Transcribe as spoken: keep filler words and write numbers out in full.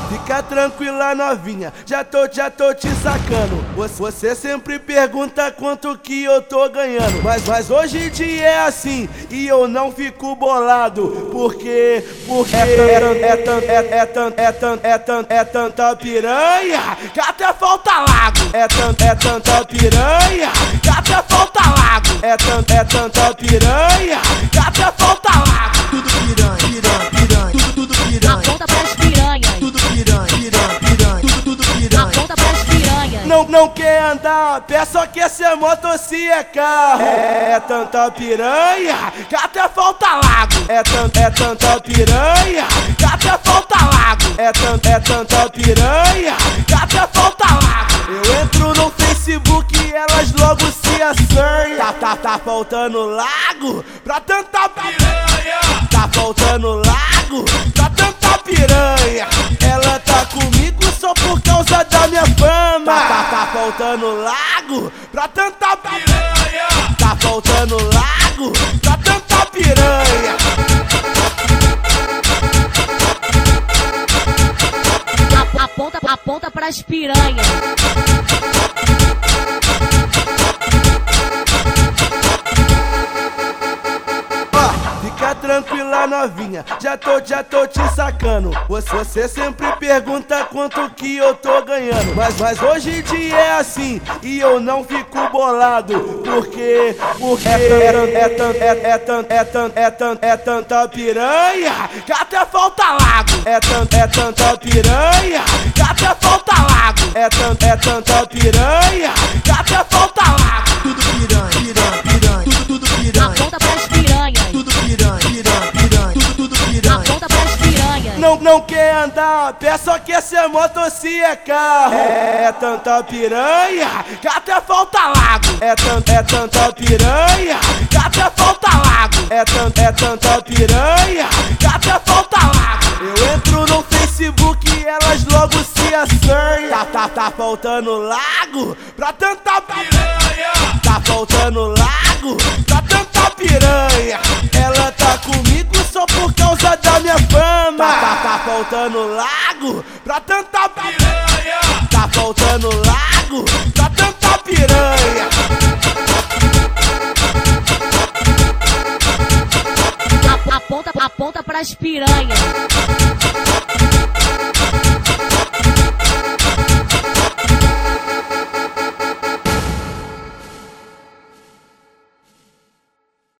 Fica tranquila, novinha, já tô, já tô te sacando. Você sempre pergunta quanto que eu tô ganhando, Mas, mas hoje em dia é assim e eu não fico bolado. Porque, porque é tan, é, é, tan, é, tan, é, tan, é tanta piranha que até falta lago. É tan, é tanta piranha que até falta lago. É tan, é tanta piranha que até falta lago. Tudo piranha, piranha, piranha, tudo, tudo piranha. Aponta pras piranhas. Tudo piranha, piranha, piranha, tudo, tudo piranha. Aponta pras piranhas. Não, não quer andar a pé, só quer ser moto se é carro. É, é tanta piranha que até falta lago. É, tan, é tanta piranha que até falta lago. É, tan, é tanta piranha que até falta lago. Eu entro no Facebook e elas logo se assanham. Tá, tá, tá faltando lago pra tanta piranha. Tá faltando lago pra tanta piranha. Ela tá comigo só por causa da minha fama. Tá, tá, tá faltando lago pra tanta piranha. Tá faltando lago pra tanta piranha. Aponta, aponta pras piranhas. Fica tranquila, novinha, já tô, já tô te sacando. Você sempre pergunta quanto que eu tô ganhando, Mas, mas hoje em dia é assim e eu não fico bolado. Porque, porque é tan, é, é, tan, é, tan, é, tan, é tanta piranha que até falta lago. É tan, é tanta piranha que até falta lago. É tan, é tanta piranha que até falta lago. Tudo piranha, piranha, piranha, tudo, tudo piranha. Aponta pras piranhas. Tudo piranha, piranha, piranha, tudo, tudo piranha. Aponta pras piranhas. Não, não quer andar a pé, só quer ser moto se é carro. É, é tanta piranha que até falta lago. É, tan, é tanta piranha que até falta lago. É, tan, é tanta piranha que até falta lago. Eu entro no Facebook e elas logo se assanham. Tá, tá, tá faltando lago pra tanta piranha. Tá faltando lago pra tanta piranha. Ela tá comigo só por causa da minha fama. Tá, tá, tá faltando lago pra tanta piranha. Tá faltando lago pra tanta piranha. Aponta, aponta pras piranhas.